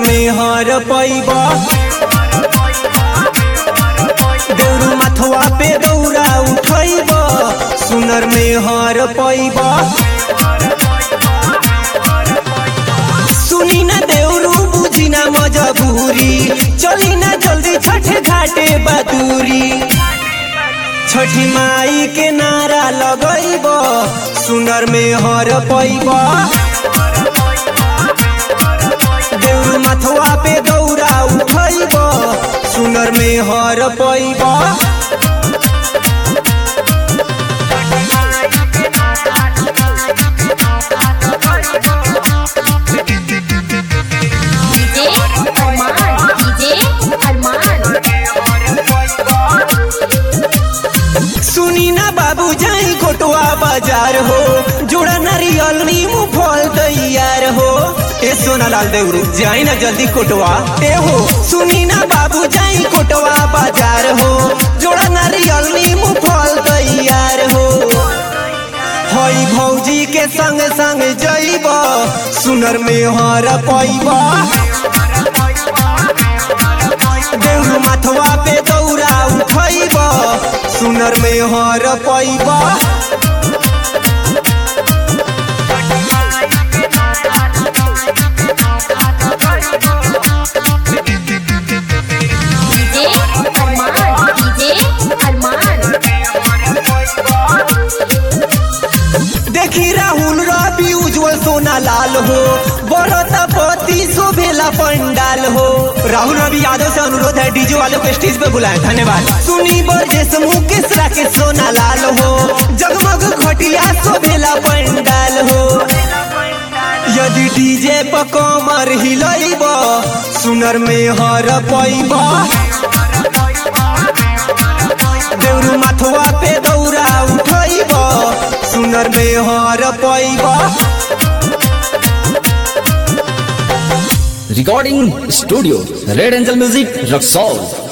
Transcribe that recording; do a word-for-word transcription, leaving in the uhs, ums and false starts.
में हर पैबा देउरू माथवा पे दौरा उठैबा सुनर में हर पैबा सुनी ना देउरू बुझी ना मजबूरी चली ना जल्दी छठ घाटे बदूरी छठी माई के नारा लगैबा सुनर में हर पैबा देउरू माथवा पे दौरा उठैबा सुनर में हर पैबा सुनी ना बाबू जाई कोटवा बाजार हो जोड़ा नारियल नींबू फल तैयार हो ए सोना लाल देउरू जाई ना जल्दी कोटवा ए हो सुनी ना बाबू जाई कोटवा बाजार हो जोड़ा नारियल नींबू फल तैयार हो हई भौजी के संग संग जइबा सुनर में हर पैबा देउरू माथवा पे दौरा उठैबा सुनर में हर पैबा देखी राहुल रवि उज्जवल सोना लाल हो बरता पति शोभेला पंडाल हो राहुल रवि यादव से अनुरोध है डीजे वालों को स्टेज पे बुलाएं धन्यवाद सुनी बरजेश मुकेश राकेश सोना लाल हो जगमग घटिया शोभेला पंडाल हो यदि डीजे पर कमर हिलैबा सुनर में हर पैबा देउरू माथवा पे दौरा उठैबा सुनर में हर पैबा Recording Studio Red Angel Music Rock Soul।